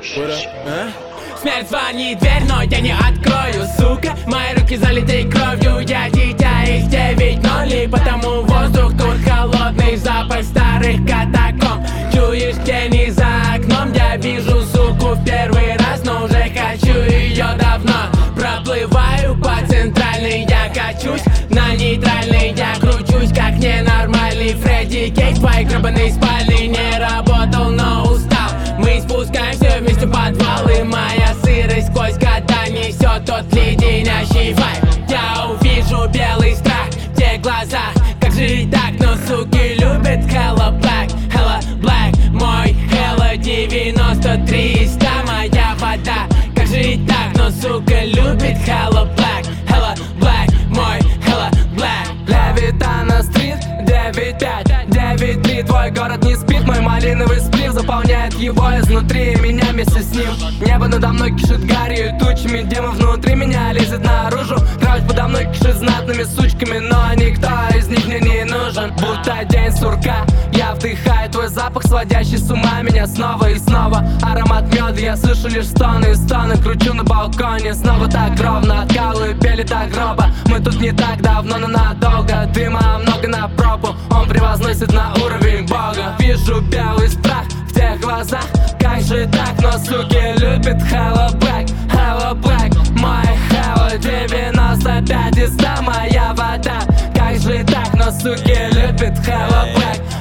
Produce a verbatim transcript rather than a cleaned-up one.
А? Смерть звонит в дверь, но я не открою, сука. Мои руки залиты кровью, я дитя из девять нолей. Потому воздух тут холодный, запах старых катакомб. Чуешь тени за окном, я вижу суку в первый раз, но уже хочу ее давно. Проплываю по центральной, я качусь на нейтральной, я кручусь как ненормальный Фредди Кейдж в твоей гребаной спальне. Не работал, но устал. Мы спускаемся вместе в подвал, и моя сырость сквозь года несет тот леденящий вайб. Я увижу белый страх в тех глазах. Как жить так, но суки любят Hello Black, Hello Black. Мой Hello девяносто триста, моя вода. Как жить так, но сука любит Hello Black, Hello Black. Мой Hello Black. Левитана стрит, девять пять, девять три. Твой город не спит, мой малиновый сплив заполняет его изнутри, меня вместе с ним. Небо надо мной кишит гарью и тучами, демон внутри меня лезет наружу. Кровь подо мной кишит знатными сучками, но никто из них мне не нужен. Будто день сурка, я вдыхаю твой запах, сводящий с ума меня снова и снова. Аромат меда, я слышу лишь стоны и стоны. Кручу на балконе, снова так ровно, откалываю пели до гроба. Мы тут не так давно, но надолго. Дыма много на пробу, он превозносит на уровень бога. Вижу белый страх в тех глазах. Как же так, но суки любят Hello Black, Hello Black. Мой Hello девяносто пять и ста, моя вода. Как же так, но суки любят Hello Black,